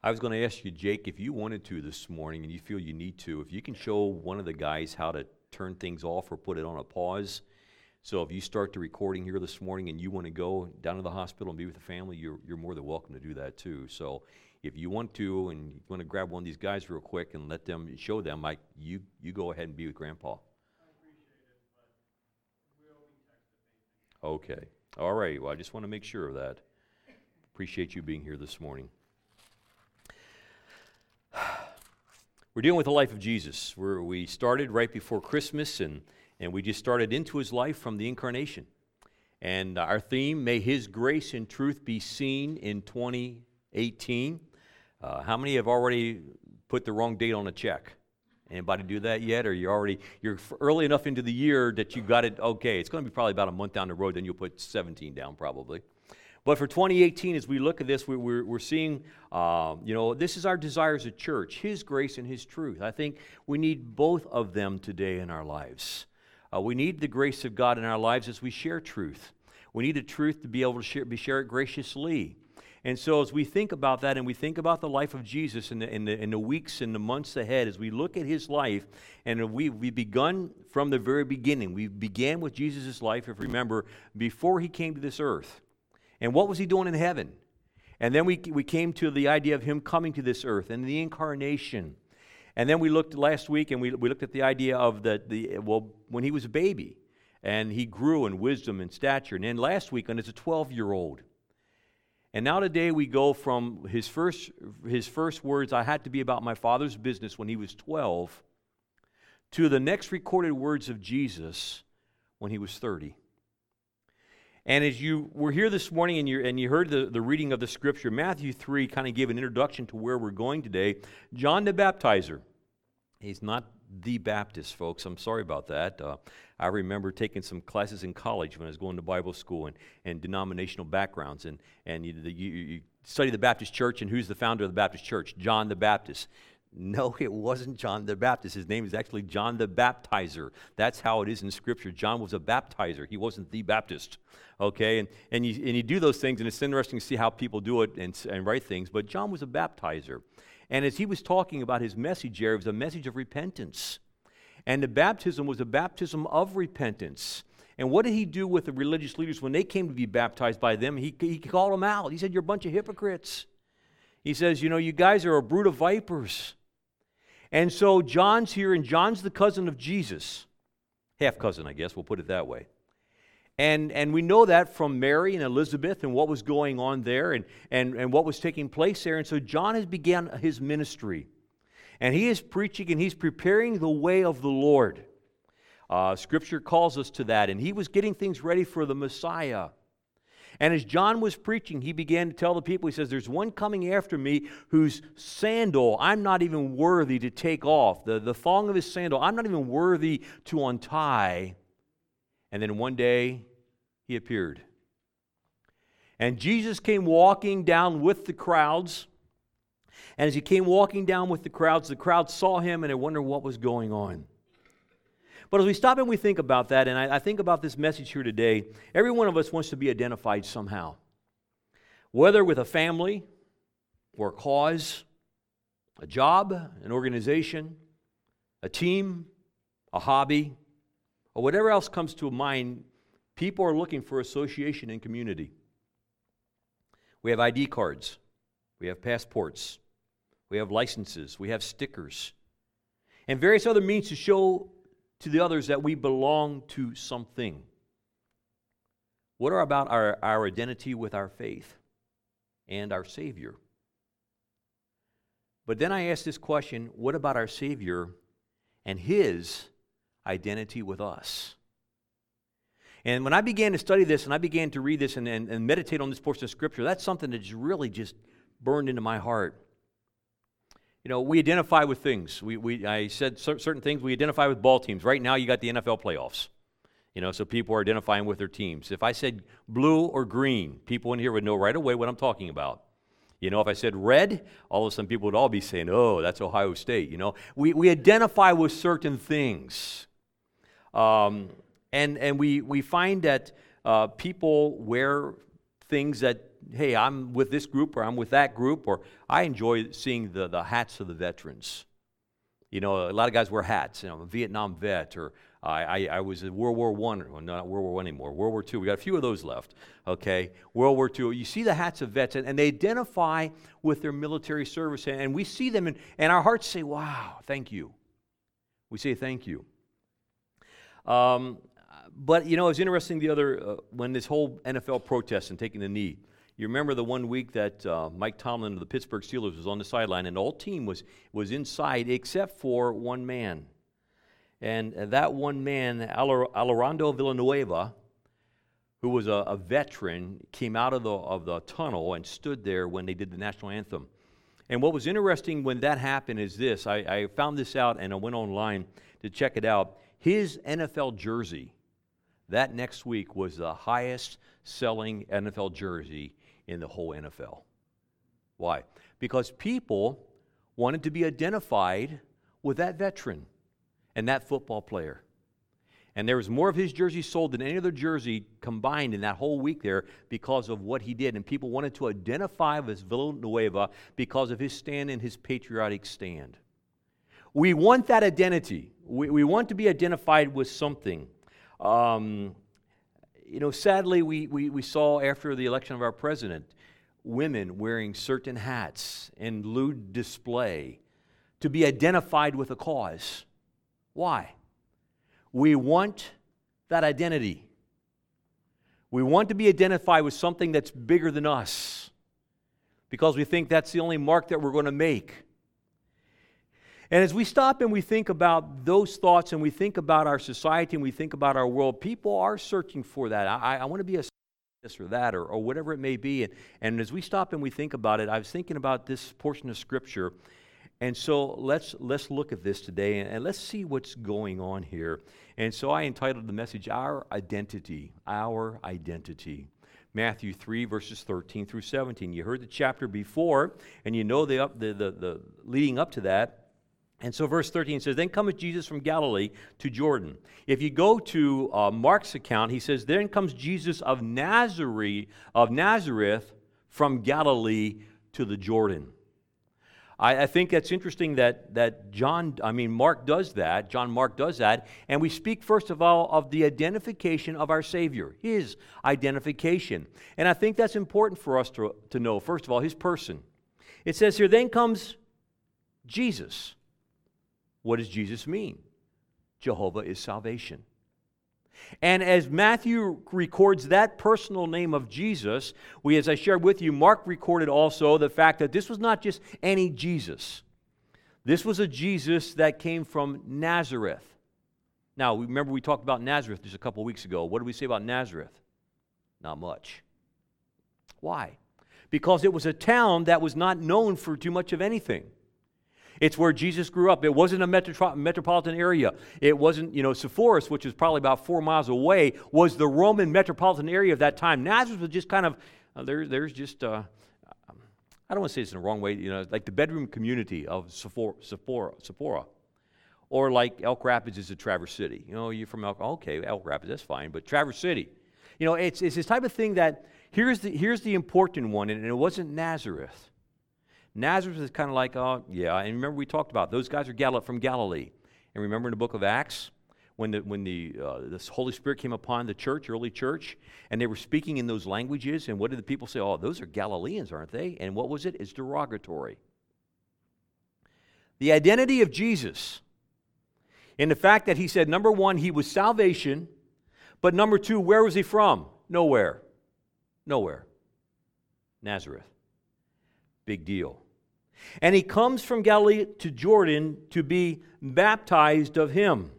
I was going to ask you, Jake, if you wanted to this morning and you feel you need to, if you can show one of the guys how to turn things off or put it on a pause. So if you start the recording here this morning and you want to go down to the hospital and be with the family, you're more than welcome to do that too. So if you want to and you want to grab one of these guys real quick and let them show them, you go ahead and be with Grandpa. I appreciate it, but we'll be texted. Okay. All right. Well, I just want to make sure of that. Appreciate you being here this morning. We're dealing with the life of Jesus. We started right before Christmas, and we just started into his life from the incarnation. And our theme, may his grace and truth be seen in 2018. How many have already put the wrong date on a check? Anybody do that yet? Or you're early enough into the year that you got it, okay, it's going to be probably about a month down the road, then you'll put 17 down probably. But for 2018, as we look at this, we're seeing, this is our desire as a church, his grace and his truth. I think we need both of them today in our lives. We need the grace of God in our lives as we share truth. We need the truth to be able to share it graciously. And so as we think about that and we think about the life of Jesus in the weeks and the months ahead, as we look at his life, and we've begun from the very beginning. We began with Jesus' life, if you remember, before he came to this earth. And what was he doing in heaven? And then we came to the idea of him coming to this earth and the incarnation. And then we looked last week and we looked at the idea of when he was a baby and he grew in wisdom and stature. And then last week as a 12-year-old. And now today we go from his first words, I had to be about my Father's business when he was 12, to the next recorded words of Jesus when he was 30. And as you were here this morning and you heard the reading of the scripture, Matthew 3 kind of gave an introduction to where we're going today. John the Baptizer. He's not the Baptist, folks. I'm sorry about that. I remember taking some classes in college when I was going to Bible school and denominational backgrounds. And you study the Baptist church, and who's the founder of the Baptist church? John the Baptist. No, it wasn't John the Baptist. His name is actually John the Baptizer. That's how it is in Scripture. John was a baptizer. He wasn't the Baptist. Okay, and you do those things, and it's interesting to see how people do it and write things, but John was a baptizer. And as he was talking about his message here, it was a message of repentance. And the baptism was a baptism of repentance. And what did he do with the religious leaders when they came to be baptized by them? He called them out. He said, you're a bunch of hypocrites. He says, you guys are a brood of vipers. And so John's here, and John's the cousin of Jesus. Half cousin, I guess, we'll put it that way. And we know that from Mary and Elizabeth and what was going on there and what was taking place there. And so John has begun his ministry. And he is preaching and he's preparing the way of the Lord. Scripture calls us to that. And he was getting things ready for the Messiah. And as John was preaching, he began to tell the people, he says, there's one coming after me whose sandal I'm not even worthy to take off. The thong of his sandal, I'm not even worthy to untie. And then one day, he appeared. And Jesus came walking down with the crowds. And as he came walking down with the crowds saw him and they wondered what was going on. But as we stop and we think about that, and I think about this message here today, every one of us wants to be identified somehow. Whether with a family, or a cause, a job, an organization, a team, a hobby, or whatever else comes to mind, people are looking for association and community. We have ID cards. We have passports. We have licenses. We have stickers. And various other means to show to the others that we belong to something. What are about our identity with our faith and our Savior? But then I ask this question, what about our Savior and His identity with us? And when I began to study this and I began to read this and meditate on this portion of Scripture, that's something that's really just burned into my heart. We identify with things. I said certain things. We identify with ball teams. Right now, you got the NFL playoffs. So people are identifying with their teams. If I said blue or green, people in here would know right away what I'm talking about. If I said red, all of a sudden people would all be saying, oh, that's Ohio State. We identify with certain things. And we find that people wear things that hey, I'm with this group or I'm with that group, or I enjoy seeing the hats of the veterans. You know, a lot of guys wear hats. You know, I'm a Vietnam vet, or I was in World War I, well, not World War I anymore, World War II. We got a few of those left, okay? World War II. You see the hats of vets, and they identify with their military service, and we see them, and our hearts say, wow, thank you. We say thank you. But, you know, it's interesting when this whole NFL protest and taking the knee, you remember the one week that Mike Tomlin of the Pittsburgh Steelers was on the sideline, and the whole team was inside except for one man. And that one man, Alejandro Villanueva, who was a veteran, came out of the tunnel and stood there when they did the national anthem. And what was interesting when that happened is this. I found this out, and I went online to check it out. His NFL jersey that next week was the highest selling NFL jersey in the whole NFL. Why? Because people wanted to be identified with that veteran and that football player. And there was more of his jerseys sold than any other jersey combined in that whole week there because of what he did. And people wanted to identify with Villanueva because of his stand and his patriotic stand. We want that identity. We want to be identified with something. You know, sadly, we saw after the election of our president, women wearing certain hats in lewd display to be identified with a cause. Why? We want that identity. We want to be identified with something that's bigger than us because we think that's the only mark that we're going to make. And as we stop and we think about those thoughts and we think about our society and we think about our world, people are searching for that. I want to be a this or that or whatever it may be. And as we stop and we think about it, I was thinking about this portion of Scripture. And so let's look at this today and let's see what's going on here. And so I entitled the message, Our Identity. Our Identity. Matthew 3, verses 13 through 17. You heard the chapter before, and you know the leading up to that. And so verse 13 says, Then cometh Jesus from Galilee to Jordan. If you go to Mark's account, he says, Then comes Jesus of Nazareth from Galilee to the Jordan. I think that's interesting that Mark does that. John Mark does that. And we speak, first of all, of the identification of our Savior, his identification. And I think that's important for us to know, first of all, his person. It says here, Then comes Jesus. What does Jesus mean? Jehovah is salvation. And as Matthew records that personal name of Jesus, as I shared with you, Mark recorded also the fact that this was not just any Jesus. This was a Jesus that came from Nazareth. Now, remember we talked about Nazareth just a couple weeks ago. What did we say about Nazareth? Not much. Why? Because it was a town that was not known for too much of anything. It's where Jesus grew up. It wasn't a metropolitan area. It wasn't, Sepphoris, which is probably about 4 miles away, was the Roman metropolitan area of that time. Nazareth was just kind of, there's just, I don't want to say it's in the wrong way, like the bedroom community of Sephora. Or like Elk Rapids is a Traverse City. You're from Elk Rapids, that's fine, but Traverse City. It's this type of thing that, here's the important one, and it wasn't Nazareth. Nazareth is kind of like, and remember we talked about those guys are from Galilee. And remember in the book of Acts, when the Holy Spirit came upon the church, early church, and they were speaking in those languages, and what did the people say? Oh, those are Galileans, aren't they? And what was it? It's derogatory. The identity of Jesus, in the fact that he said, number one, he was salvation, but number two, where was he from? Nowhere. Nazareth. Big deal. And he comes from Galilee to Jordan to be baptized of him.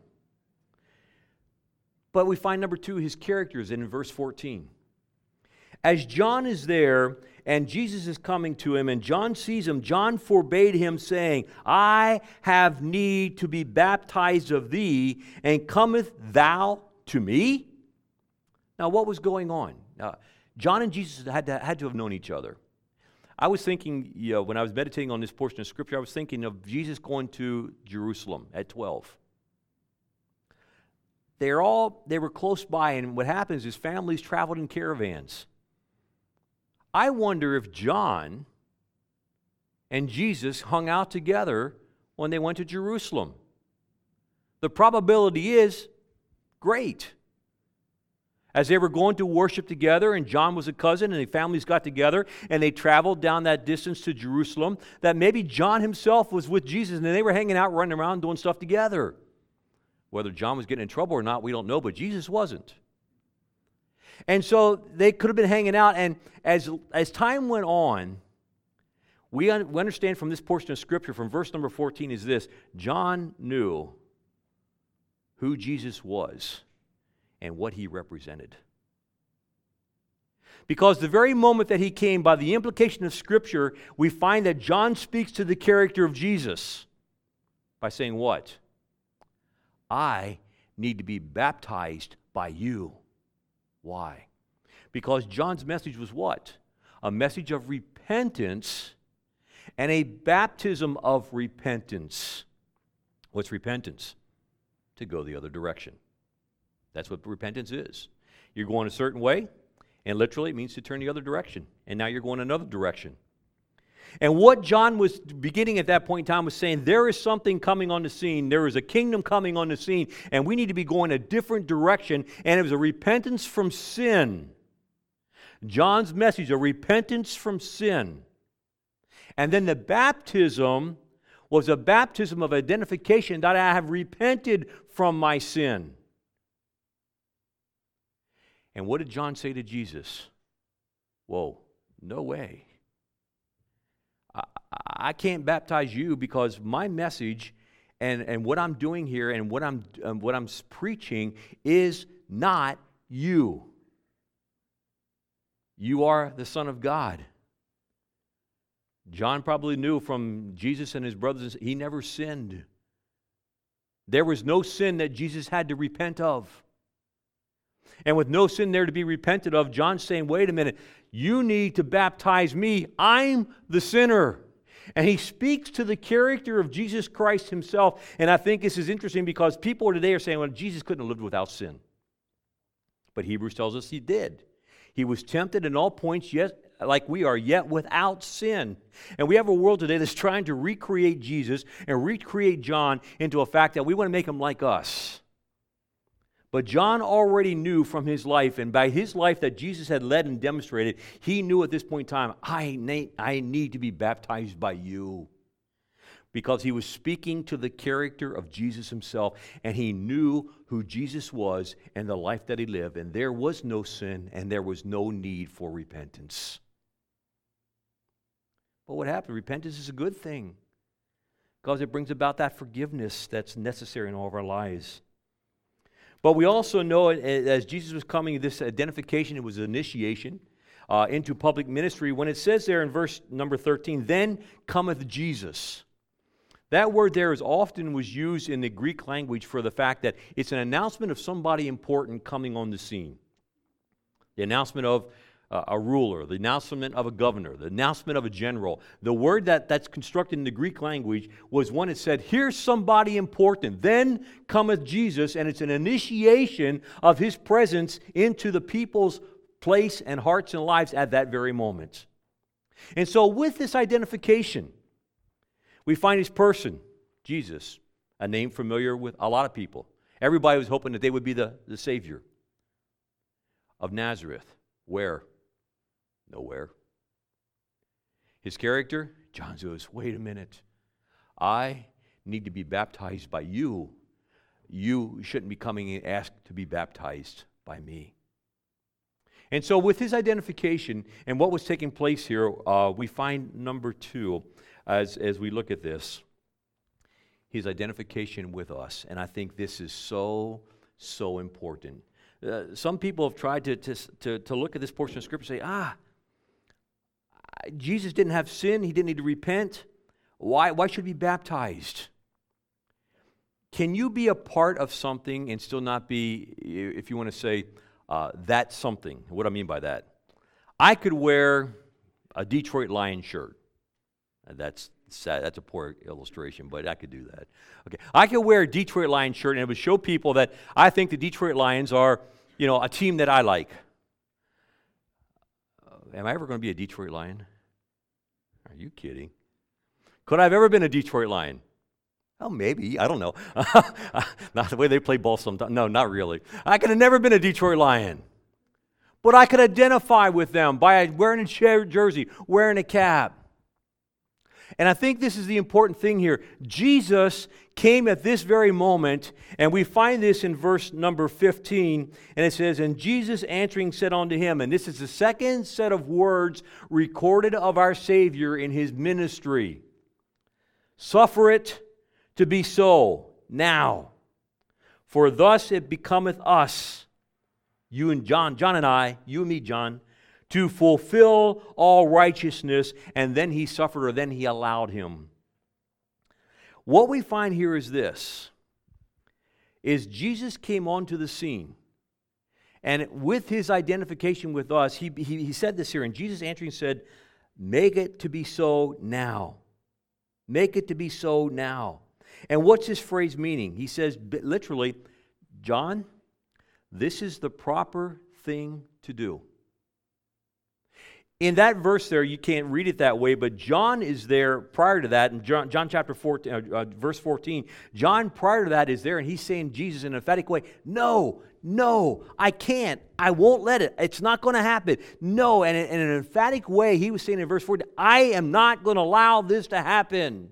But we find number two, his characters in verse 14. As John is there and Jesus is coming to him and John sees him, John forbade him saying, I have need to be baptized of thee, and cometh thou to me? Now what was going on? John and Jesus had to have known each other. I was thinking, when I was meditating on this portion of Scripture, I was thinking of Jesus going to Jerusalem at 12. They were close by, and what happens is families traveled in caravans. I wonder if John and Jesus hung out together when they went to Jerusalem. The probability is great. As they were going to worship together, and John was a cousin, and the families got together, and they traveled down that distance to Jerusalem, that maybe John himself was with Jesus, and they were hanging out, running around, doing stuff together. Whether John was getting in trouble or not, we don't know, but Jesus wasn't. And so they could have been hanging out, and as time went on, we understand from this portion of Scripture, from verse number 14, is this: John knew who Jesus was and what he represented. Because the very moment that he came, by the implication of Scripture, we find that John speaks to the character of Jesus by saying what? I need to be baptized by you. Why? Because John's message was what? A message of repentance and a baptism of repentance. What's repentance? To go the other direction. That's what repentance is. You're going a certain way, and literally it means to turn the other direction. And now you're going another direction. And what John was beginning at that point in time was saying, there is something coming on the scene. There is a kingdom coming on the scene, and we need to be going a different direction. And it was a repentance from sin. John's message, a repentance from sin. And then the baptism was a baptism of identification that I have repented from my sin. And what did John say to Jesus? Whoa, no way. I can't baptize you because my message and what I'm doing here and what I'm preaching is not you. You are the Son of God. John probably knew from Jesus and his brothers, he never sinned. There was no sin that Jesus had to repent of. And with no sin there to be repented of, John's saying, wait a minute, you need to baptize me. I'm the sinner. And he speaks to the character of Jesus Christ himself. And I think this is interesting because people today are saying, well, Jesus couldn't have lived without sin. But Hebrews tells us he did. He was tempted in all points, yet like we are, yet without sin. And we have a world today that's trying to recreate Jesus and recreate John into a fact that we want to make him like us. But John already knew from his life, and by his life that Jesus had led and demonstrated, he knew at this point in time, I need to be baptized by you. Because he was speaking to the character of Jesus himself, and he knew who Jesus was and the life that he lived, and there was no sin, and there was no need for repentance. But what happened? Repentance is a good thing, because it brings about that forgiveness that's necessary in all of our lives. But we also know, as Jesus was coming, this identification, it was initiation into public ministry. When it says there in verse number 13, then cometh Jesus. That word there is often was used in the Greek language for the fact that it's an announcement of somebody important coming on the scene. The announcement of a ruler, the announcement of a governor, the announcement of a general. The word that's constructed in the Greek language was one that said, here's somebody important. Then cometh Jesus, and it's an initiation of his presence into the people's place and hearts and lives at that very moment. And so with this identification, we find his person, Jesus, a name familiar with a lot of people. Everybody was hoping that they would be the Savior of Nazareth. Where? Nowhere. His character? John says, wait a minute. I need to be baptized by you. You shouldn't be coming and ask to be baptized by me. And so with his identification and what was taking place here, we find number two, as we look at this, his identification with us. And I think this is so important. Some people have tried to look at this portion of Scripture and say, Jesus didn't have sin. He didn't need to repent. Why should he be baptized? Can you be a part of something and still not be, if you want to say, that's something? What do I mean by that? I could wear a Detroit Lions shirt. That's sad. That's a poor illustration, but I could do that. Okay, I could wear a Detroit Lions shirt, and it would show people that I think the Detroit Lions are, a team that I like. am I ever going to be a Detroit Lion? Are you kidding? Could I have ever been a Detroit Lion? Oh, maybe. I don't know. Not the way they play ball sometimes. No, not really. I could have never been a Detroit Lion. But I could identify with them by wearing a jersey, wearing a cap. And I think this is the important thing here. Jesus came at this very moment, and we find this in verse number 15, and it says, "And Jesus answering said unto him," and this is the second set of words recorded of our Savior in his ministry, "Suffer it to be so now, for thus it becometh us," you and John and I, you and me, John, "to fulfill all righteousness." And then he suffered, or then he allowed him. What we find here is this, is Jesus came onto the scene. And with his identification with us, he said this here, and Jesus answering said, "Make it to be so now." Make it to be so now. And what's this phrase meaning? He says, literally, John, this is the proper thing to do. In that verse there, you can't read it that way, but John is there prior to that. In John chapter 14, verse 14, John prior to that is there, and he's saying Jesus in an emphatic way, no, I can't. I won't let it. It's not going to happen. No, and in an emphatic way, he was saying in verse 14, I am not going to allow this to happen.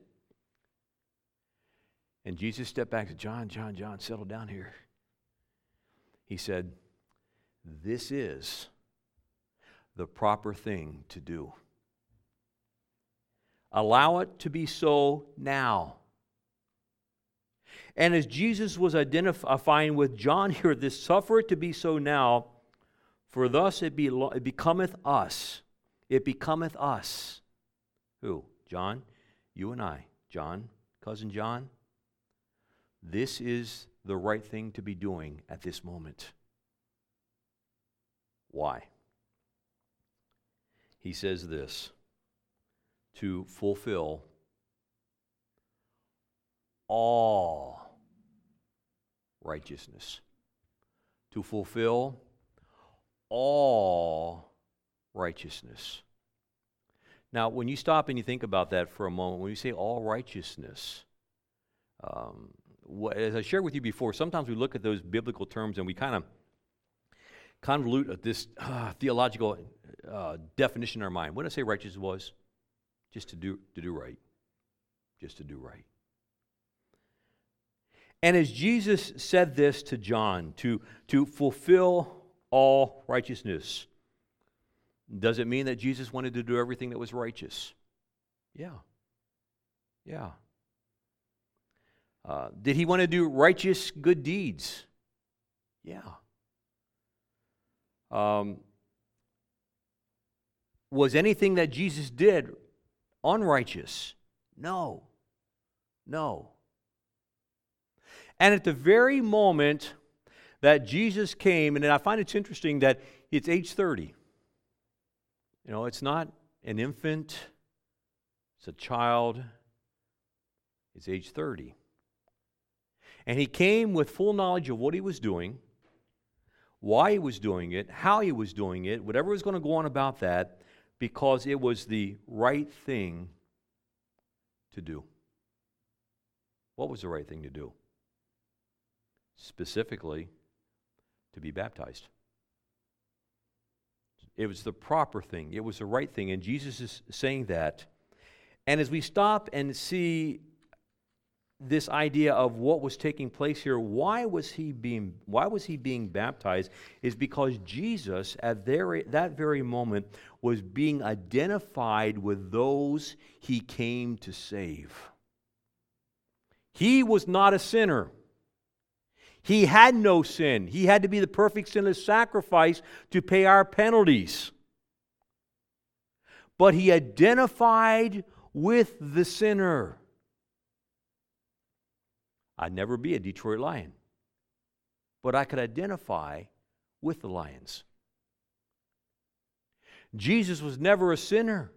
And Jesus stepped back and said, John, settle down here. He said, this is the proper thing to do. Allow it to be so now. And as Jesus was identifying with John here, this suffer it to be so now, for thus it becometh us. It becometh us. Who? John? You and I. John, cousin John. This is the right thing to be doing at this moment. Why? He says this, to fulfill all righteousness. To fulfill all righteousness. Now, when you stop and you think about that for a moment, when you say all righteousness, as I shared with you before, sometimes we look at those biblical terms and we kind of convolute this theological definition in our mind. What did I say righteousness was? Just to do right. Just to do right. And as Jesus said this to John, to fulfill all righteousness, does it mean that Jesus wanted to do everything that was righteous? Yeah. Did he want to do righteous good deeds? Yeah. Was anything that Jesus did unrighteous? No. And at the very moment that Jesus came, and I find it's interesting that it's age 30. You know, it's not an infant, it's a child, it's age 30. And he came with full knowledge of what he was doing, why he was doing it, how he was doing it, whatever was going to go on about that, because it was the right thing to do. What was the right thing to do? Specifically, to be baptized. It was the proper thing. It was the right thing. And Jesus is saying that. And as we stop and see this idea of what was taking place here, why was he being baptized, is because Jesus at that very moment was being identified with those he came to save. He was not a sinner. He had no sin. He had to be the perfect sinless sacrifice to pay our penalties. But he identified with the sinner. I'd never be a Detroit Lion, but I could identify with the lions. Jesus was never a sinner,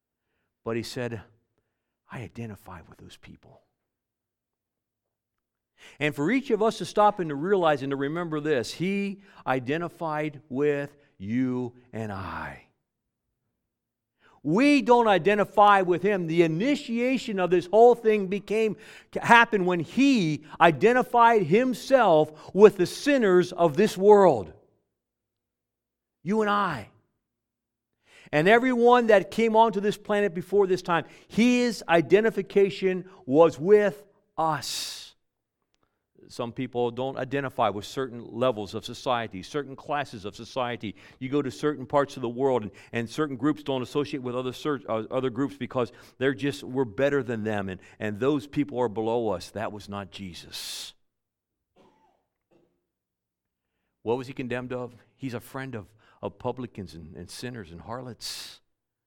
but he said, I identify with those people. And for each of us to stop and to realize and to remember this, He identified with you and I. We don't identify with Him. The initiation of this whole thing happened when He identified Himself with the sinners of this world. You and I. And everyone that came onto this planet before this time, His identification was with us. Some people don't identify with certain levels of society, certain classes of society. You go to certain parts of the world, and certain groups don't associate with other groups because we're better than them, and those people are below us. That was not Jesus. What was He condemned of? He's a friend of publicans and sinners and harlots.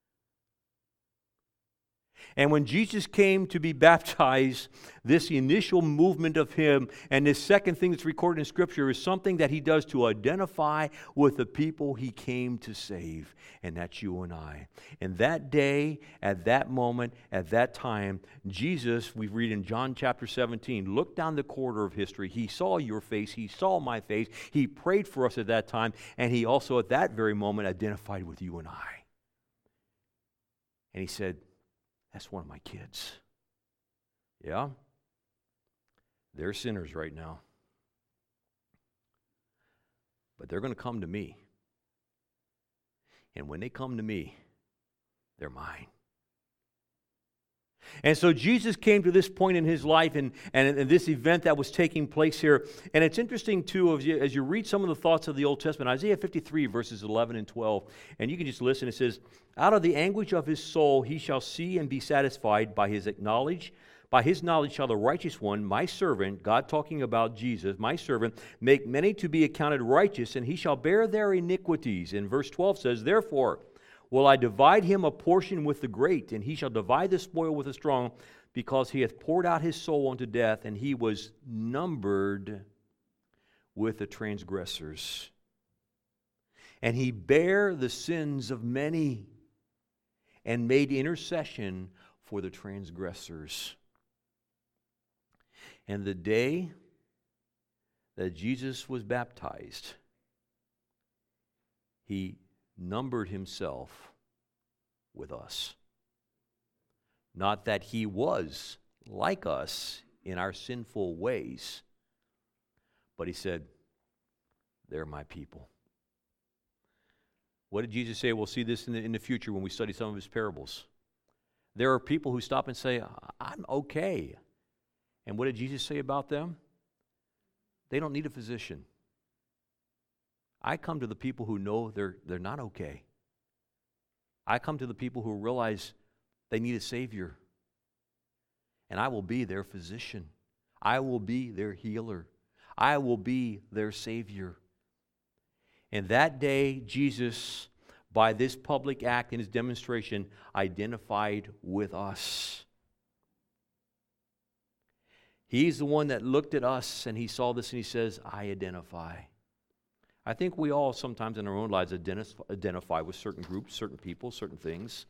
And when Jesus came to be baptized, this initial movement of Him and this second thing that's recorded in Scripture is something that He does to identify with the people He came to save. And that's you and I. And that day, at that moment, at that time, Jesus, we read in John chapter 17, looked down the corridor of history. He saw your face. He saw my face. He prayed for us at that time. And He also at that very moment identified with you and I. And He said, that's one of my kids. Yeah? They're sinners right now. But they're going to come to me. And when they come to me, they're mine. And so Jesus came to this point in His life and this event that was taking place here. And it's interesting, too, as you read some of the thoughts of the Old Testament, Isaiah 53, verses 11 and 12, and you can just listen. It says, out of the anguish of his soul he shall see and be satisfied by his knowledge. By his knowledge shall the righteous one, my servant, God talking about Jesus, my servant, make many to be accounted righteous, and he shall bear their iniquities. And verse 12 says, therefore will I divide him a portion with the great, and he shall divide the spoil with the strong, because he hath poured out his soul unto death, and he was numbered with the transgressors. And he bare the sins of many, and made intercession for the transgressors. And the day that Jesus was baptized, He numbered Himself with us. Not that He was like us in our sinful ways, but He said, they're my people. What did Jesus say? We'll see this in the future when we study some of His parables. There are people who stop and say, I'm okay. And what did Jesus say about them? They don't need a physician. I come to the people who know they're not okay. I come to the people who realize they need a Savior. And I will be their physician. I will be their healer. I will be their Savior. And that day, Jesus, by this public act in His demonstration, identified with us. He's the one that looked at us and He saw this and He says, I identify. I think we all sometimes in our own lives identify with certain groups, certain people, certain things.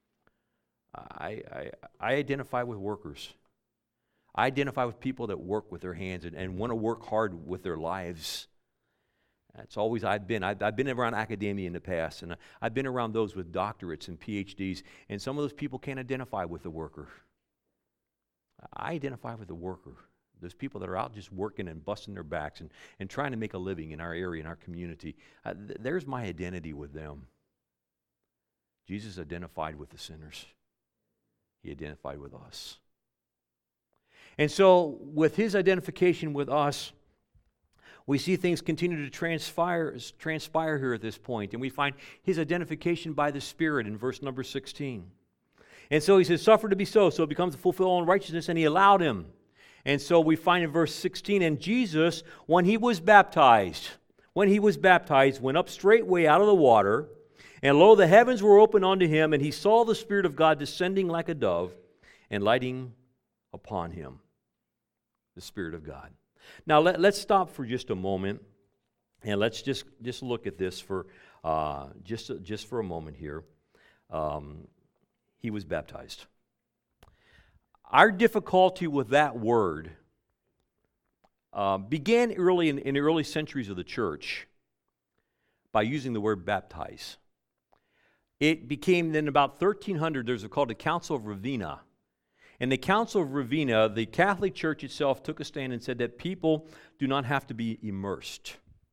I identify with workers. I identify with people that work with their hands and want to work hard with their lives. That's always I've been. I've been around academia in the past, and I've been around those with doctorates and PhDs, and some of those people can't identify with the worker. I identify with the worker. Those people that are out just working and busting their backs and trying to make a living in our area, in our community. There's my identity with them. Jesus identified with the sinners. He identified with us. And so, with His identification with us, we see things continue to transpire here at this point, and we find His identification by the Spirit in verse number 16. And so He says, suffer to be so it becomes a fulfillment of righteousness, and He allowed Him. And so we find in verse 16, and Jesus, when He was baptized, went up straightway out of the water, and lo, the heavens were opened unto Him, and He saw the Spirit of God descending like a dove and lighting upon Him, the Spirit of God. Now let's stop for just a moment, and let's just look at this for just for a moment here. He was baptized. Our difficulty with that word began early in the early centuries of the church by using the word baptize. It became then about 1300, there's called the Council of Ravenna. In the Council of Ravenna, the Catholic Church itself took a stand and said that people do not have to be immersed.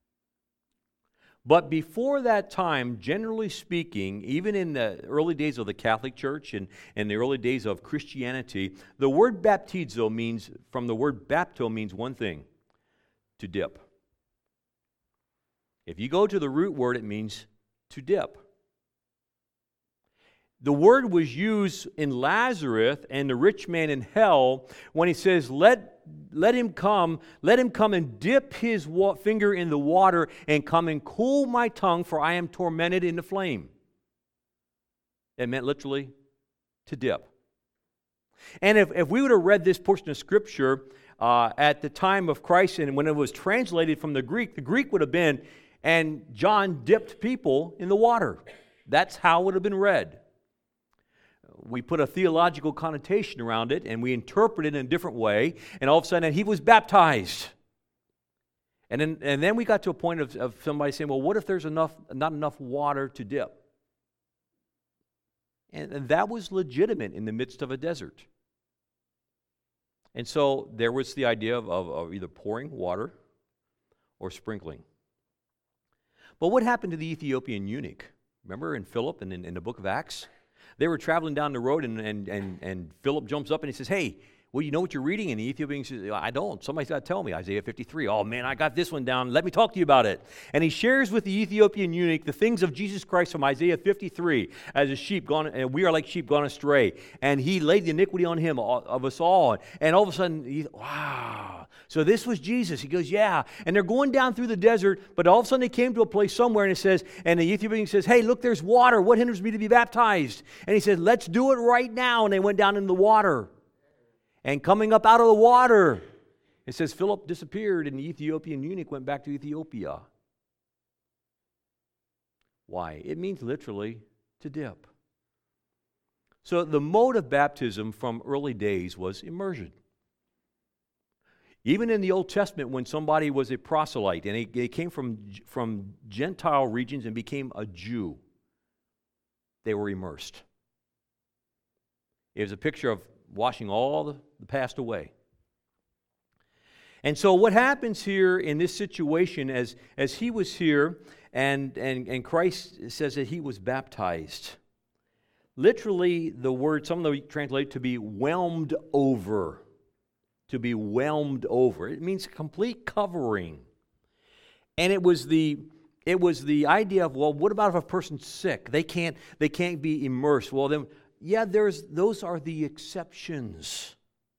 But before that time, generally speaking, even in the early days of the Catholic Church and the early days of Christianity, the word baptizo means, from the word bapto, means one thing: to dip. If you go to the root word, it means to dip. The word was used in Lazarus and the rich man in hell when he says, let him come and dip his finger in the water and come and cool my tongue, for I am tormented in the flame. It meant literally to dip. And if we would have read this portion of Scripture at the time of Christ and when it was translated from the Greek would have been, and John dipped people in the water. That's how it would have been read. We put a theological connotation around it, and we interpret it in a different way, and all of a sudden he was baptized. And then we got to a point of somebody saying, well, what if there's not enough water to dip? And that was legitimate in the midst of a desert. And so there was the idea of either pouring water or sprinkling. But what happened to the Ethiopian eunuch? Remember in Philip and in the book of Acts? They were traveling down the road, and Philip jumps up and he says, hey, well, you know what you're reading? And the Ethiopian says, I don't. Somebody's got to tell me. Isaiah 53. Oh, man, I got this one down. Let me talk to you about it. And he shares with the Ethiopian eunuch the things of Jesus Christ from Isaiah 53. As a sheep gone, and we are like sheep gone astray. And he laid the iniquity on him, of us all. And all of a sudden, wow. So this was Jesus. He goes, yeah. And they're going down through the desert, but all of a sudden they came to a place somewhere, and it says, and the Ethiopian says, hey, look, there's water. What hinders me to be baptized? And he said, let's do it right now. And they went down in the water. And coming up out of the water, it says Philip disappeared and the Ethiopian eunuch went back to Ethiopia. Why? It means literally to dip. So the mode of baptism from early days was immersion. Even in the Old Testament, when somebody was a proselyte and they came from Gentile regions and became a Jew, they were immersed. It was a picture of washing all the past away. And so what happens here in this situation as he was here and Christ says that he was baptized. Literally the word, some of them translate to be whelmed over. To be whelmed over. It means complete covering. And it was the idea of, well, what about if a person's sick? They can't be immersed. Well, then yeah, those are the exceptions.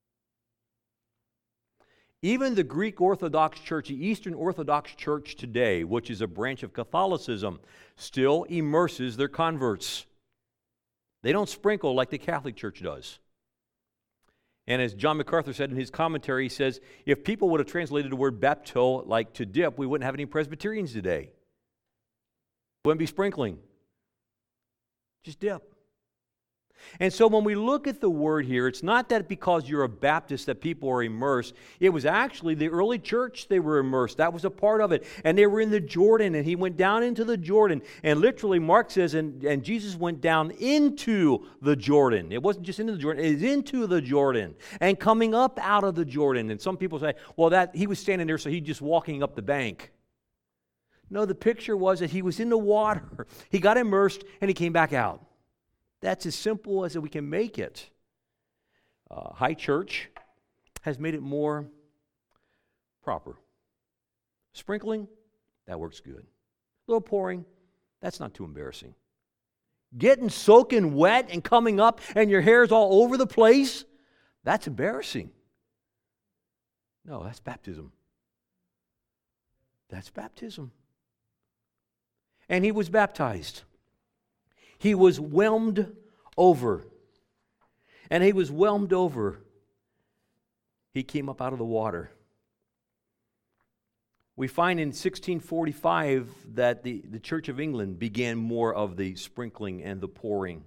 Even the Greek Orthodox Church, the Eastern Orthodox Church today, which is a branch of Catholicism, still immerses their converts. They don't sprinkle like the Catholic Church does. And as John MacArthur said in his commentary, he says, if people would have translated the word bapto like to dip, we wouldn't have any Presbyterians today. Wouldn't be sprinkling. Just dip. And so when we look at the word here, it's not that because you're a Baptist that people are immersed. It was actually the early church they were immersed. That was a part of it. And they were in the Jordan, and he went down into the Jordan. And literally, Mark says, and Jesus went down into the Jordan. It wasn't just into the Jordan, it is into the Jordan. And coming up out of the Jordan. And some people say, well, that he was standing there, so he's just walking up the bank. No, the picture was that he was in the water. He got immersed, and he came back out. That's as simple as we can make it. High Church has made it more proper. Sprinkling, that works good. A little pouring, that's not too embarrassing. Getting soaking wet and coming up and your hair's all over the place, that's embarrassing. No, that's baptism. That's baptism. And he was baptized. He was whelmed over. And he was whelmed over. He came up out of the water. We find in 1645 that the Church of England began more of the sprinkling and the pouring.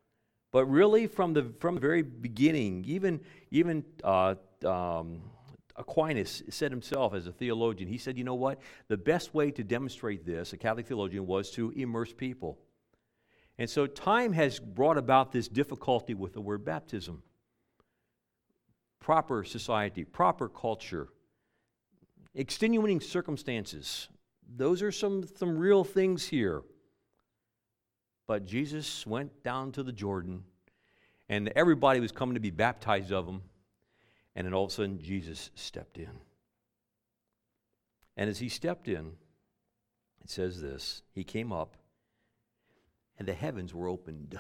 But really from the very beginning, even Aquinas said himself as a theologian, he said, you know what? The best way to demonstrate this, a Catholic theologian, was to immerse people. And so time has brought about this difficulty with the word baptism. Proper society, proper culture, extenuating circumstances. Those are some real things here. But Jesus went down to the Jordan, and everybody was coming to be baptized of him. And then all of a sudden, Jesus stepped in. And as he stepped in, it says this, he came up, and the heavens were opened.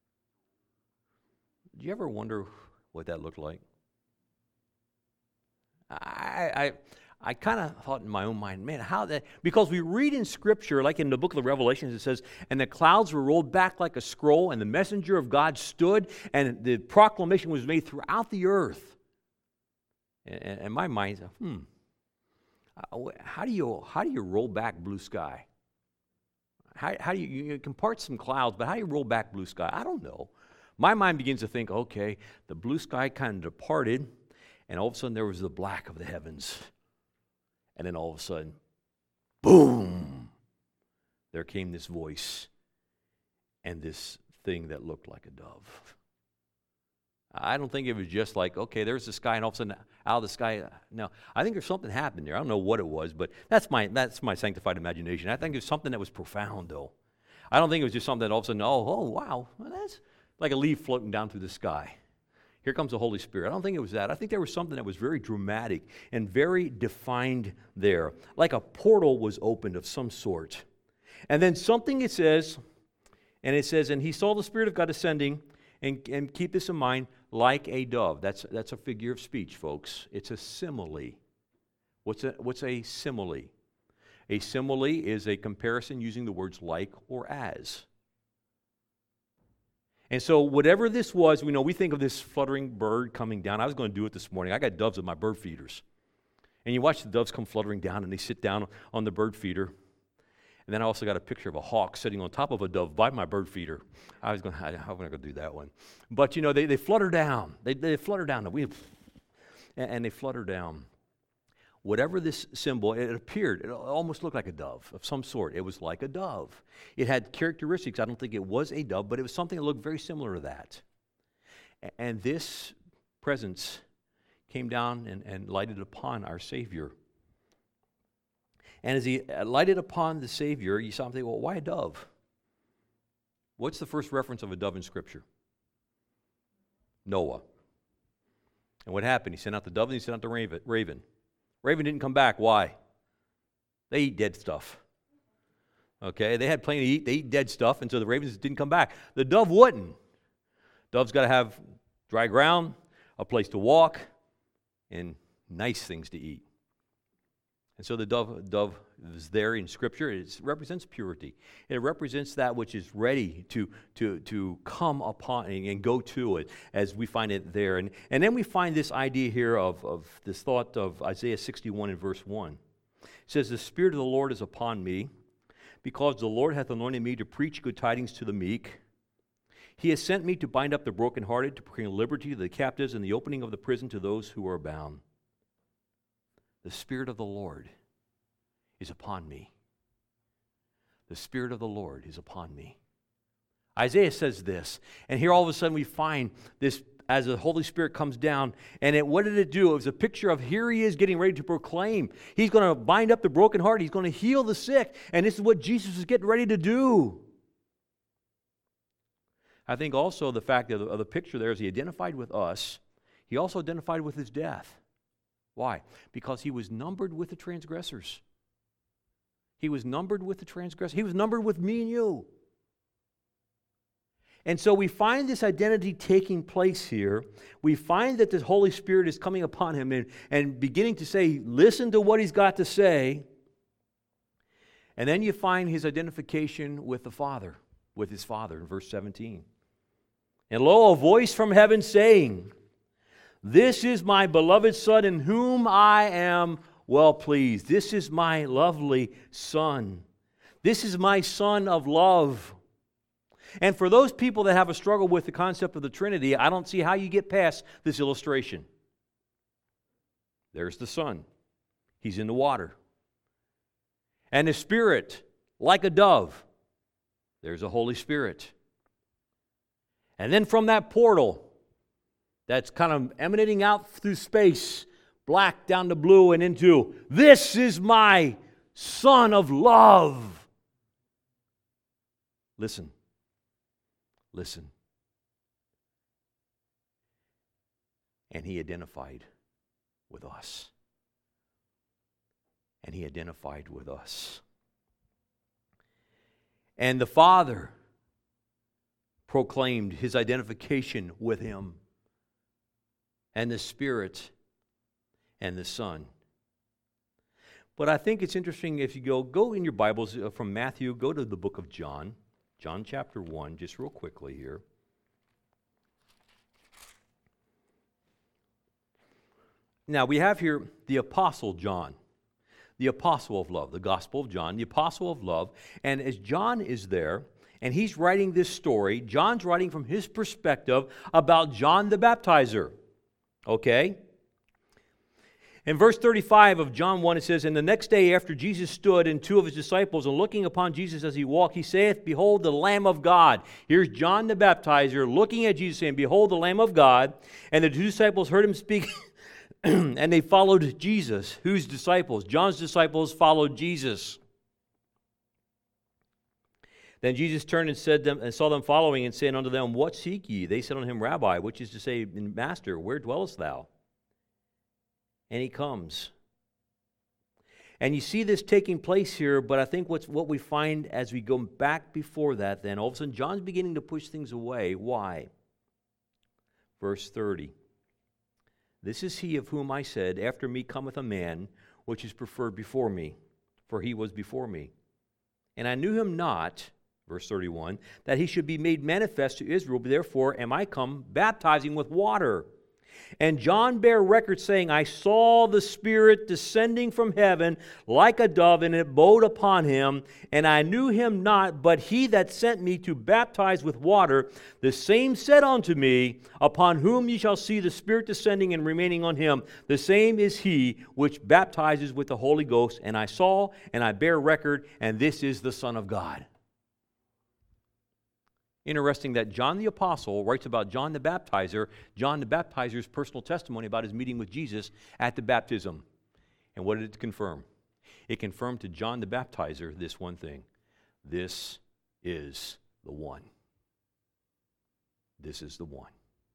Did you ever wonder what that looked like? I kind of thought in my own mind, man, how that, because we read in Scripture, like in the book of the Revelations, it says, and the clouds were rolled back like a scroll, and the messenger of God stood, and the proclamation was made throughout the earth. And my mind, how do you roll back blue sky? How do you can part some clouds, but how do you roll back blue sky? I don't know. My mind begins to think, okay, the blue sky kind of departed, and all of a sudden there was the black of the heavens. And then all of a sudden, boom, there came this voice and this thing that looked like a dove. I don't think it was just like, okay, there's the sky, and all of a sudden, out of the sky. No, I think there's something happened there. I don't know what it was, but that's my sanctified imagination. I think it was something that was profound, though. I don't think it was just something that all of a sudden, oh, wow, well, that's like a leaf floating down through the sky. Here comes the Holy Spirit. I don't think it was that. I think there was something that was very dramatic and very defined there, like a portal was opened of some sort. And then something it says, and he saw the Spirit of God ascending, and keep this in mind, like a dove. That's a figure of speech, folks. It's a simile. What's a simile? A simile is a comparison using the words like or as. And so whatever this was, we think of this fluttering bird coming down. I was going to do it this morning. I got doves at my bird feeders. And you watch the doves come fluttering down, and they sit down on the bird feeder. And then I also got a picture of a hawk sitting on top of a dove by my bird feeder. I'm not going to do that one. But, they flutter down. They flutter down. And they flutter down. Whatever this symbol, it appeared, it almost looked like a dove of some sort. It was like a dove. It had characteristics. I don't think it was a dove, but it was something that looked very similar to that. And this presence came down and lighted upon our Savior. And as he lighted upon the Savior, you saw him think, well, why a dove? What's the first reference of a dove in Scripture? Noah. And what happened? He sent out the dove and he sent out the raven. Raven didn't come back. Why? They eat dead stuff. Okay, they had plenty to eat. They eat dead stuff, and so the ravens didn't come back. The dove wouldn't. Dove's got to have dry ground, a place to walk, and nice things to eat. And so the dove is there in Scripture. It represents purity. It represents that which is ready to come upon and go to it, as we find it there. And then we find this idea here of this thought of Isaiah 61 and verse 1. It says, the Spirit of the Lord is upon me, because the Lord hath anointed me to preach good tidings to the meek. He has sent me to bind up the brokenhearted, to proclaim liberty to the captives, and the opening of the prison to those who are bound. The Spirit of the Lord is upon me. The Spirit of the Lord is upon me. Isaiah says this, and here all of a sudden we find this as the Holy Spirit comes down, and what did it do? It was a picture of here he is getting ready to proclaim. He's going to bind up the brokenhearted. He's going to heal the sick, and this is what Jesus is getting ready to do. I think also the fact of the picture there is he identified with us. He also identified with his death. Why? Because he was numbered with the transgressors. He was numbered with the transgressors. He was numbered with me and you. And so we find this identity taking place here. We find that the Holy Spirit is coming upon him and beginning to say, listen to what he's got to say. And then you find his identification with the Father, with his Father in verse 17. And lo, a voice from heaven saying, this is my beloved Son in whom I am well pleased. This is my lovely Son. This is my Son of love. And for those people that have a struggle with the concept of the Trinity, I don't see how you get past this illustration. There's the Son. He's in the water. And the Spirit, like a dove. There's the Holy Spirit. And then from that portal that's kind of emanating out through space, black down to blue and into, this is my Son of love. Listen. Listen. And He identified with us. And He identified with us. And the Father proclaimed His identification with Him. And the Spirit and the Son. But I think it's interesting if you go in your Bibles from Matthew, go to the book of John. John chapter 1, just real quickly here. Now we have here the Apostle John. The Apostle of Love, the Gospel of John, the Apostle of Love. And as John is there, and he's writing this story, John's writing from his perspective about John the Baptizer. Okay? In verse 35 of John 1, it says, And the next day after Jesus stood and two of his disciples, and looking upon Jesus as he walked, he saith, Behold the Lamb of God. Here's John the Baptizer looking at Jesus saying, Behold the Lamb of God. And the two disciples heard him speak, and they followed Jesus. Whose disciples? John's disciples followed Jesus. Then Jesus turned and said them, and saw them following, and said unto them, What seek ye? They said unto him, Rabbi, which is to say, Master, where dwellest thou? And he comes. And you see this taking place here, but I think what we find as we go back before that, then all of a sudden John's beginning to push things away. Why? Verse 30. This is he of whom I said, After me cometh a man, which is preferred before me, for he was before me. And I knew him not, verse 31, that he should be made manifest to Israel, therefore am I come baptizing with water. And John bare record, saying, I saw the Spirit descending from heaven like a dove, and it abode upon him. And I knew him not, but he that sent me to baptize with water, the same said unto me, Upon whom ye shall see the Spirit descending and remaining on him, the same is he which baptizes with the Holy Ghost. And I saw, and I bear record, and this is the Son of God. Interesting that John the Apostle writes about John the Baptizer's personal testimony about his meeting with Jesus at the baptism. And what did it confirm? It confirmed to John the Baptizer this one thing. This is the one. This is the one.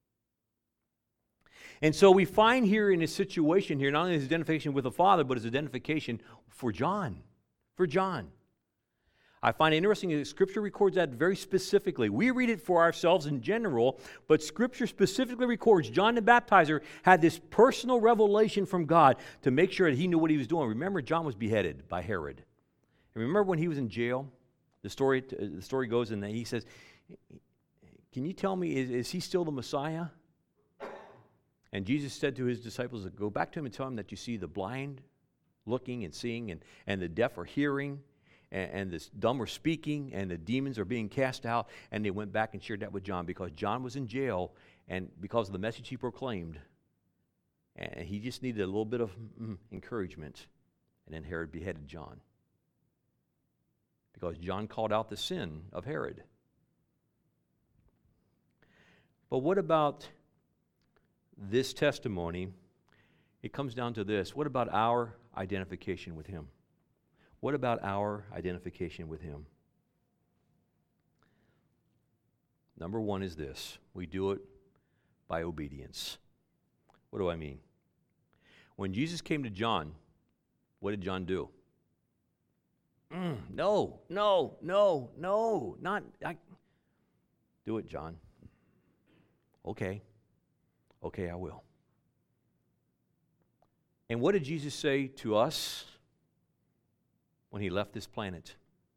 And so we find here in his situation here, not only his identification with the Father, but his identification for John. For John. I find it interesting that Scripture records that very specifically. We read it for ourselves in general, but Scripture specifically records John the Baptizer had this personal revelation from God to make sure that he knew what he was doing. Remember, John was beheaded by Herod. And remember when he was in jail? The story goes, and he says, Can you tell me, is he still the Messiah? And Jesus said to his disciples, Go back to him and tell him that you see the blind looking and seeing, and the deaf are hearing, and the dumb are speaking, and the demons are being cast out. And they went back and shared that with John because John was in jail, and because of the message he proclaimed, and he just needed a little bit of encouragement. And then Herod beheaded John because John called out the sin of Herod. But what about this testimony? It comes down to this. What about our identification with him? What about our identification with him? Number one is this. We do it by obedience. What do I mean? When Jesus came to John, what did John do? No, not. Do it, John. Okay, I will. And what did Jesus say to us when he left this planet?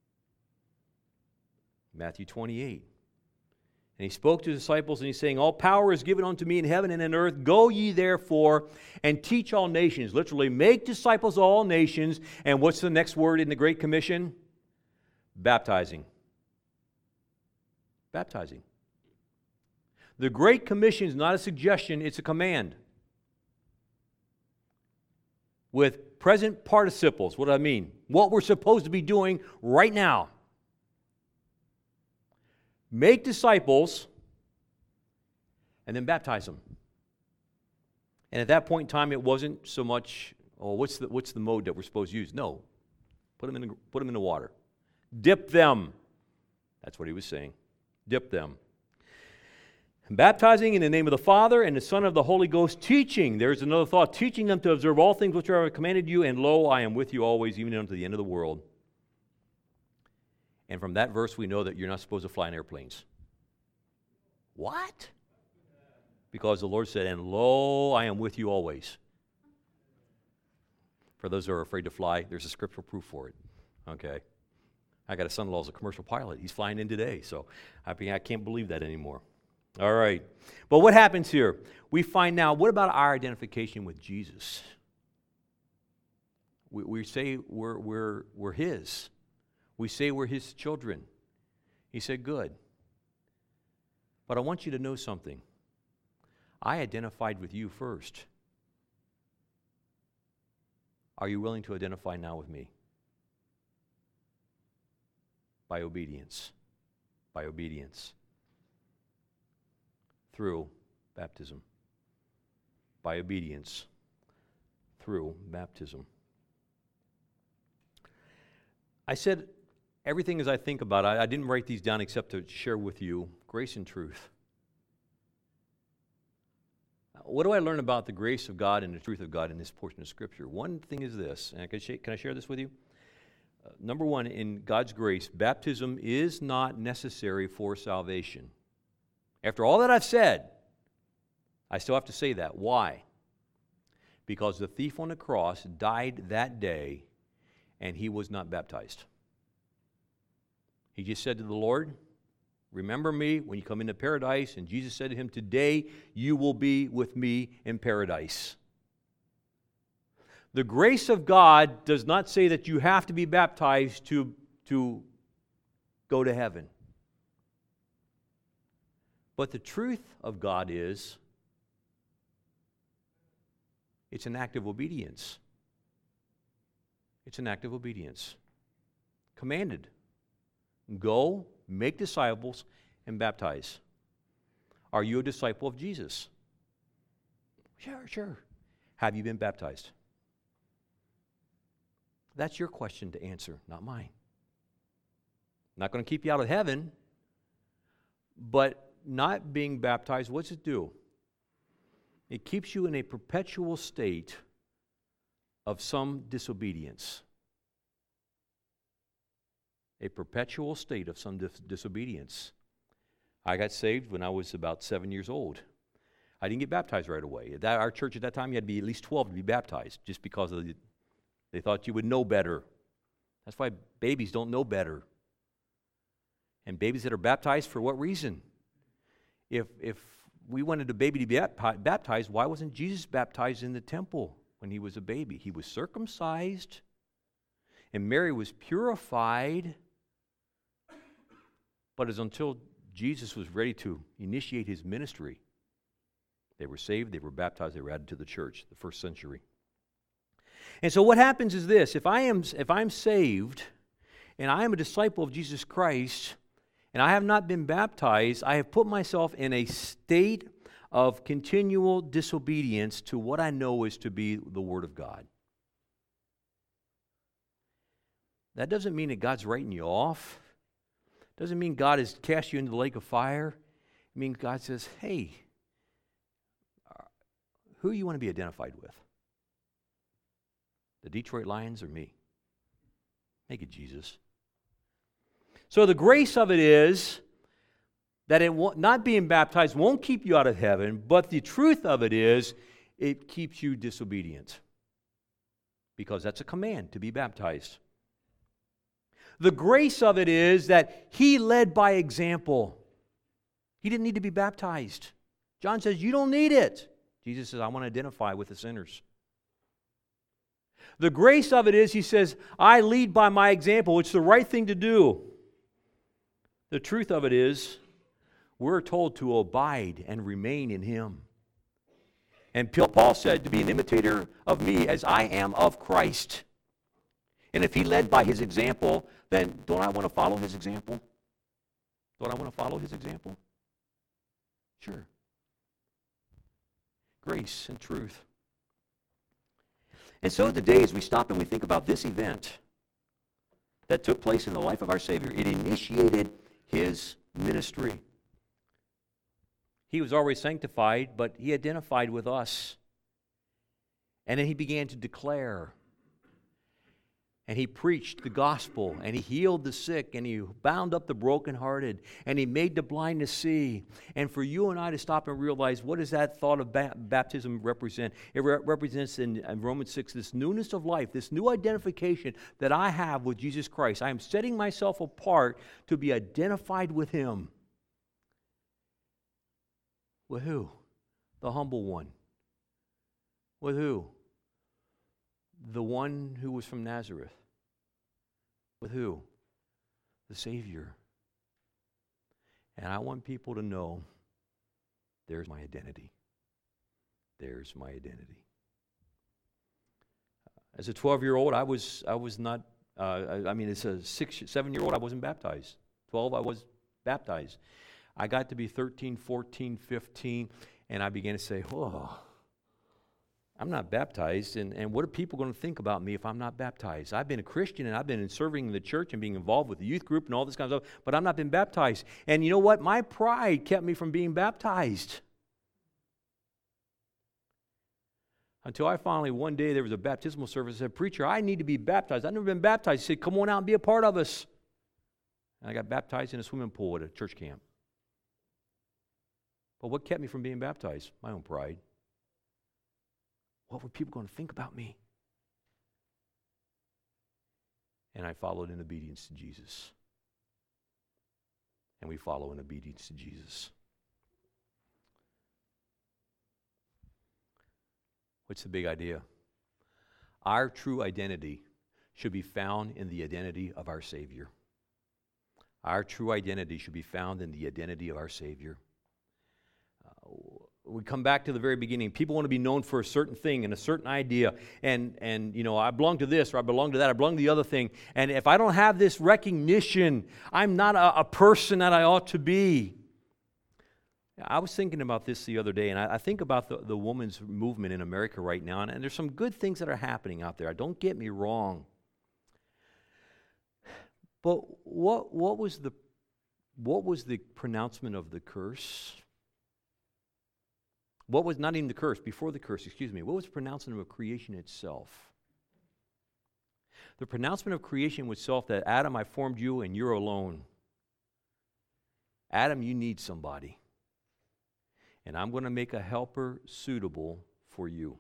Matthew 28. And he spoke to his disciples, and he's saying, All power is given unto me in heaven and in earth. Go ye therefore and teach all nations. Literally, make disciples of all nations. And what's the next word in the Great Commission? Baptizing. Baptizing. The Great Commission is not a suggestion, it's a command. with present participles. What do I mean? What we're supposed to be doing right now. Make disciples and then baptize them. And at that point in time, it wasn't so much, oh, what's the mode that we're supposed to use? No. Put them in the water. Dip them. That's what he was saying. Dip them. Baptizing in the name of the Father and the Son of the Holy Ghost, teaching, there's another thought, teaching them to observe all things which I have commanded you, and lo, I am with you always, even unto the end of the world. And from that verse, we know that you're not supposed to fly in airplanes. What? Because the Lord said, and lo, I am with you always. For those who are afraid to fly, there's a scriptural proof for it. Okay. I got a son-in-law who's a commercial pilot. He's flying in today, so I can't believe that anymore. All right. But what happens here? We find now, what about our identification with Jesus? We say we're His. We say we're His children. He said, good. But I want you to know something. I identified with you first. Are you willing to identify now with me? By obedience. By obedience. Through baptism. By obedience. Through baptism. I said everything as I think about it. I didn't write these down except to share with you grace and truth. What do I learn about the grace of God and the truth of God in this portion of Scripture? One thing is this, and can I share this with you? Number one, in God's grace, baptism is not necessary for salvation. After all that I've said, I still have to say that. Why? Because the thief on the cross died that day, and he was not baptized. He just said to the Lord, remember me when you come into paradise. And Jesus said to him, today you will be with me in paradise. The grace of God does not say that you have to be baptized to go to heaven. But the truth of God is, it's an act of obedience. It's an act of obedience. Commanded. Go, make disciples, and baptize. Are you a disciple of Jesus? Sure. Have you been baptized? That's your question to answer, not mine. I'm not going to keep you out of heaven, but not being baptized, what's it do? It keeps you in a perpetual state of some disobedience. A perpetual state of some disobedience. I got saved when I was about 7 years old. I didn't get baptized right away. Our church at that time, you had to be at least 12 to be baptized, just because they thought you would know better. That's why babies don't know better. And babies that are baptized, for what reason? If we wanted a baby to be baptized, why wasn't Jesus baptized in the temple when he was a baby? He was circumcised, and Mary was purified. But it's until Jesus was ready to initiate his ministry, they were saved, they were baptized, they were added to the church, the first century. And so what happens is this: if I'm saved and I am a disciple of Jesus Christ, and I have not been baptized, I have put myself in a state of continual disobedience to what I know is to be the Word of God. That doesn't mean that God's writing you off. Doesn't mean God has cast you into the lake of fire. It means God says, hey, who do you want to be identified with? The Detroit Lions or me? Make it Jesus. So the grace of it is that not being baptized won't keep you out of heaven, but the truth of it is it keeps you disobedient. Because that's a command to be baptized. The grace of it is that he led by example. He didn't need to be baptized. John says, you don't need it. Jesus says, I want to identify with the sinners. The grace of it is, he says, I lead by my example. It's the right thing to do. The truth of it is, we're told to abide and remain in him. And Paul said, to be an imitator of me as I am of Christ. And if he led by his example, then don't I want to follow his example? Don't I want to follow his example? Sure. Grace and truth. And so today, as we stop and we think about this event that took place in the life of our Savior, it initiated his ministry. He was already sanctified, but he identified with us. And then he began to declare. And he preached the gospel, and he healed the sick, and he bound up the brokenhearted, and he made the blind to see. And for you and I to stop and realize, what does that thought of baptism represent? It represents in Romans 6 this newness of life, this new identification that I have with Jesus Christ. I am setting myself apart to be identified with him. With who? The humble one. With who? The one who was from Nazareth. With who? The Savior. And I want people to know, there's my identity. There's my identity. As a 12-year-old, I was not, as a 7-year-old, I wasn't baptized. 12, I was baptized. I got to be 13, 14, 15, and I began to say, oh, I'm not baptized, and what are people going to think about me if I'm not baptized? I've been a Christian, and I've been serving in the church and being involved with the youth group and all this kind of stuff, but I've not been baptized. And you know what? My pride kept me from being baptized. Until I finally, one day, there was a baptismal service. I said, preacher, I need to be baptized. I've never been baptized. He said, come on out and be a part of us. And I got baptized in a swimming pool at a church camp. But what kept me from being baptized? My own pride. What were people going to think about me? And I followed in obedience to Jesus. And we follow in obedience to Jesus. What's the big idea? Our true identity should be found in the identity of our Savior. Our true identity should be found in the identity of our Savior. We come back to the very beginning. People want to be known for a certain thing and a certain idea. And you know, I belong to this, or I belong to that, I belong to the other thing. And if I don't have this recognition, I'm not a person that I ought to be. I was thinking about this the other day, and I think about the women's movement in America right now, and there's some good things that are happening out there. Don't get me wrong. But what was the pronouncement of the curse? What was, not even the curse, before the curse, excuse me, what was the pronouncement of creation itself? The pronouncement of creation itself that, Adam, I formed you and you're alone. Adam, you need somebody. And I'm going to make a helper suitable for you.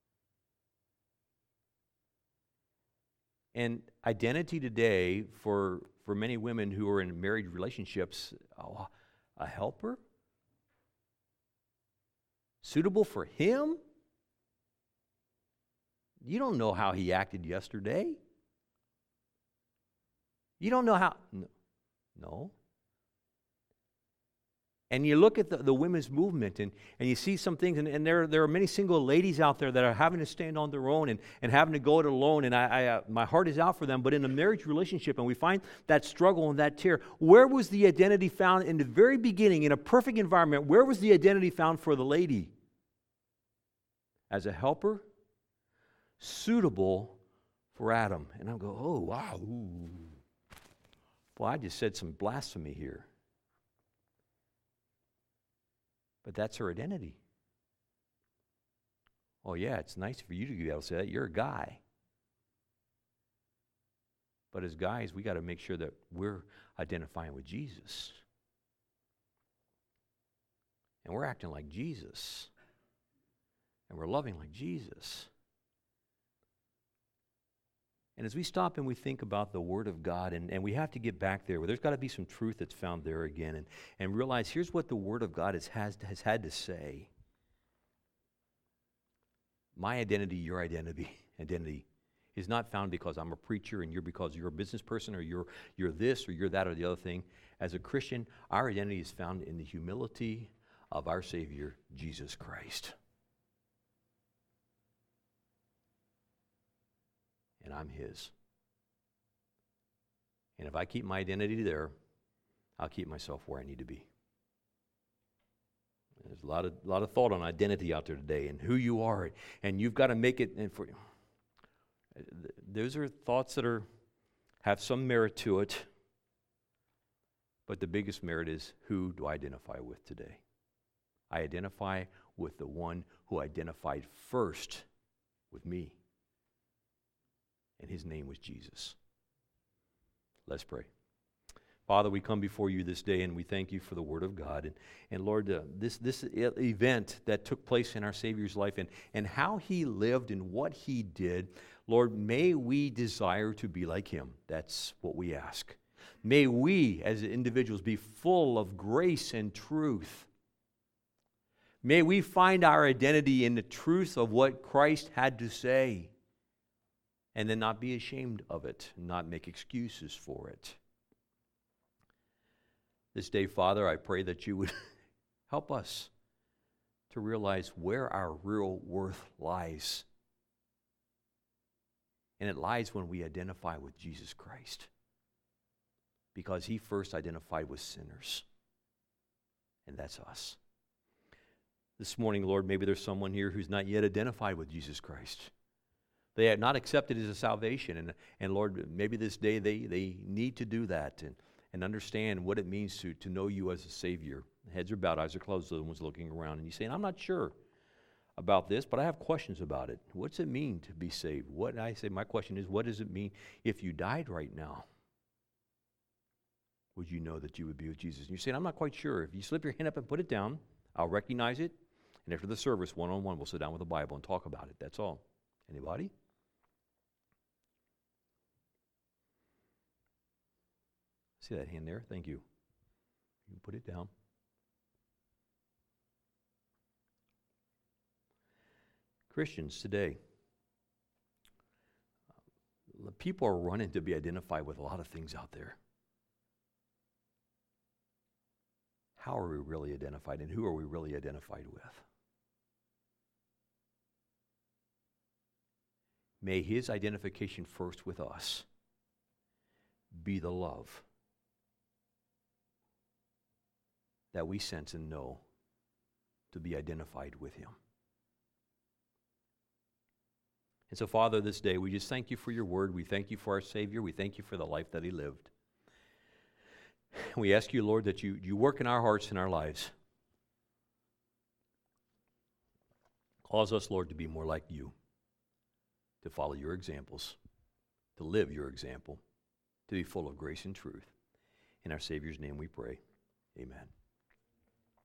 And identity today for many women who are in married relationships, a helper? Suitable for him? You don't know how he acted yesterday. You don't know how. No. And you look at the women's movement, and you see some things, and there are many single ladies out there that are having to stand on their own and having to go it alone, and I my heart is out for them. But in a marriage relationship, and we find that struggle and that tear, where was the identity found in the very beginning, in a perfect environment? Where was the identity found for the lady? As a helper, suitable for Adam. And I'll go, oh, wow. Ooh. Well, I just said some blasphemy here. But that's her identity. Oh, yeah, it's nice for you to be able to say that. You're a guy. But as guys, we got to make sure that we're identifying with Jesus. And we're acting like Jesus. And we're loving like Jesus. And as we stop and we think about the Word of God, and we have to get back there, there's got to be some truth that's found there again, and realize here's what the Word of God has had to say. My identity, your identity is not found because I'm a preacher and because you're a business person, or you're this or you're that or the other thing. As a Christian, our identity is found in the humility of our Savior, Jesus Christ. and I'm His. And if I keep my identity there, I'll keep myself where I need to be. There's a lot of thought on identity out there today and who you are, and you've got to make it. And those are thoughts that have some merit to it, but the biggest merit is, who do I identify with today? I identify with the one who identified first with me, and His name was Jesus. Let's pray. Father, we come before you this day, and we thank you for the Word of God. And Lord, this event that took place in our Savior's life and how He lived and what He did, Lord, may we desire to be like Him. That's what we ask. May we, as individuals, be full of grace and truth. May we find our identity in the truth of what Christ had to say, and then not be ashamed of it, and not make excuses for it. This day, Father, I pray that you would help us to realize where our real worth lies. And it lies when we identify with Jesus Christ, because He first identified with sinners, and that's us. This morning, Lord, maybe there's someone here who's not yet identified with Jesus Christ. They have not accepted His salvation, and Lord, maybe this day they need to do that and understand what it means to know you as a Savior. Heads are bowed, eyes are closed, the one's looking around, and you're saying, I'm not sure about this, but I have questions about it. What's it mean to be saved? My question is, what does it mean if you died right now? Would you know that you would be with Jesus? And you're saying, I'm not quite sure. If you slip your hand up and put it down, I'll recognize it, and after the service, one-on-one, we'll sit down with the Bible and talk about it. That's all. Anybody? See that hand there? Thank you. You can put it down. Christians today, people are running to be identified with a lot of things out there. How are we really identified, and who are we really identified with? May His identification first with us be the love that we sense and know to be identified with Him. And so, Father, this day, we just thank you for your word. We thank you for our Savior. We thank you for the life that He lived. We ask you, Lord, that you work in our hearts and our lives. Cause us, Lord, to be more like you, to follow your examples, to live your example, to be full of grace and truth. In our Savior's name we pray. Amen.